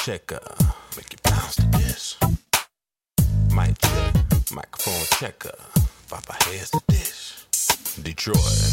checker. Make it bounce to this. Mic check, microphone checker. Pop our hands to this. Detroit,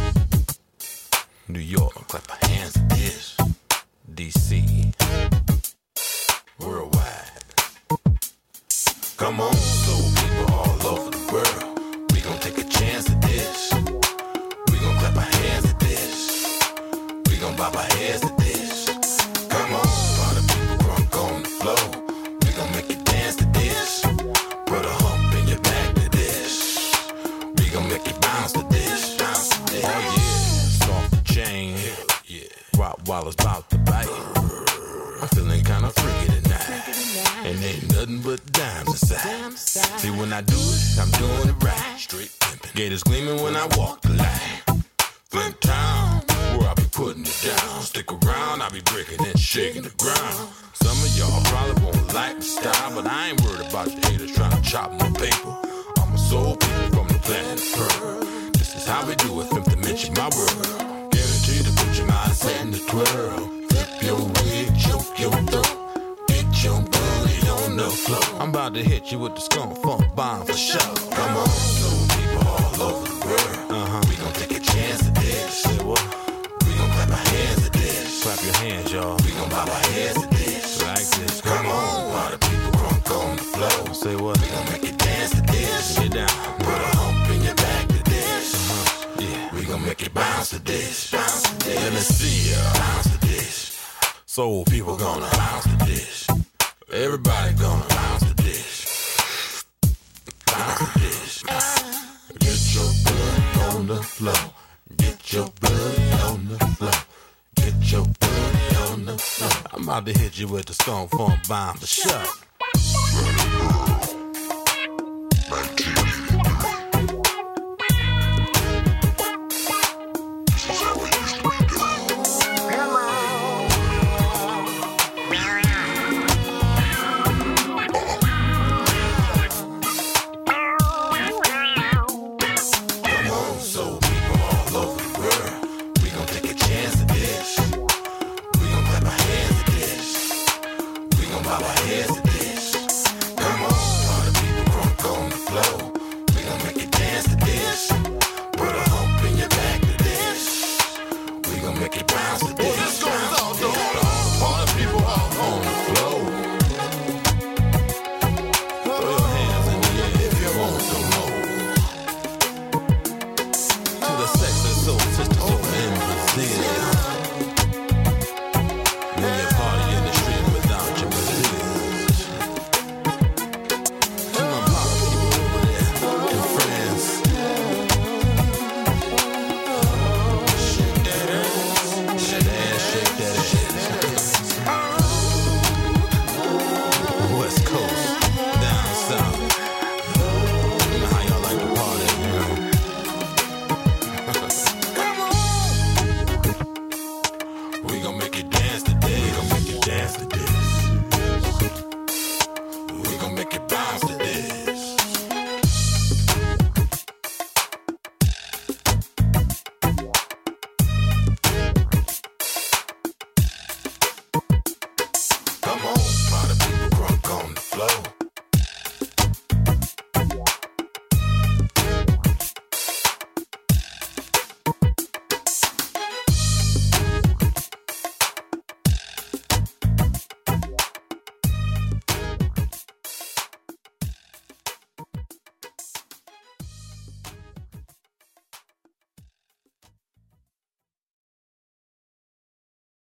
New York, clap our hands to this. DC, worldwide. Come on, soul people all over the world. We gon' take a chance at this. We gon' clap our hands at this. We gon' bob our heads at this. Come on, all the people drunk on the floor. We gon' make you dance to this. Put a hump in your back to this. We gon' make you bounce to this. Bounce to this. Oh yeah, soft the chain. Yeah, Rottweiler's about to bite. I'm feeling kinda freaky tonight. And ain't nothing but dimes inside. See when I do it, I'm doing it right. Straight pimpin'. Gators gleaming when I walk the line. Flint Town, where I be putting it down. Stick around, I be breaking and shaking the ground. Some of y'all probably won't like the style, but I ain't worried about the haters trying to chop my paper. I'm a soul people from the planet Pearl. This is how we do it, fifth dimension, my world. Guaranteed to put your mindset in the twirl. Flip your wig, choke your throat. Get your booty on the floor. I'm about to hit you with the skunk funk bomb for sure. Come on, soul people all over the world. We gon' take a chance at this. Say what? We gon' clap our hands at this. Clap your hands, y'all. We gon' bob our heads at this. Like this. Come on, all the people drunk on the floor. Say what? We gon' make you dance to this. Get down. Put a hump in your back to this. Yeah. We gon' make you bounce to this. Bounce to this. Let me see ya. Bounce to this. Soul people gonna bounce to this. Everybody gonna bounce to this. Bounce to this. Get your blood on the floor. Get your blood on the floor. Get your blood on the floor. I'm about to hit you with the skunk funk bomb for sure.